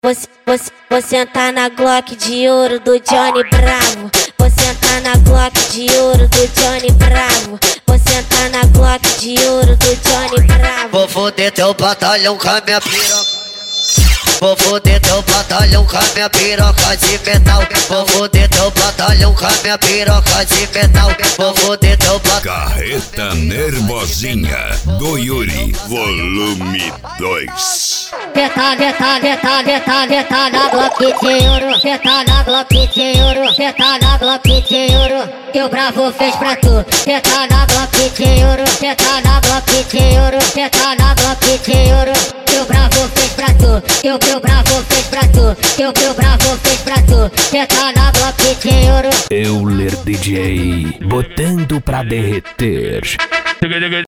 Vou sentar na Glock de ouro do Johnny Bravo. Vou sentar na Glock de ouro do Johnny Bravo. Vou sentar na Glock de ouro do Johnny Bravo. Vou foder teu batalhão com a minha piroca. Vou foder teu batalhão com a minha piroca de metal. Vou foder teu batalhão com a minha piroca de metal. Vou foder teu batalhão. Carreta Nervosinha do Yuri, volume 2. Tá na Glock de ouro, tá na Glock de ouro, tá na Glock de ouro, que o Bravo fez pra tu. Tá na Glock de ouro, tá na Glock de ouro, tá na Glock de ouro, que o Bravo fez pra tu. Que o Bravo fez pra tu, que o Bravo fez pra tu. Tá na Glock de ouro. Euler DJ, botando pra derreter.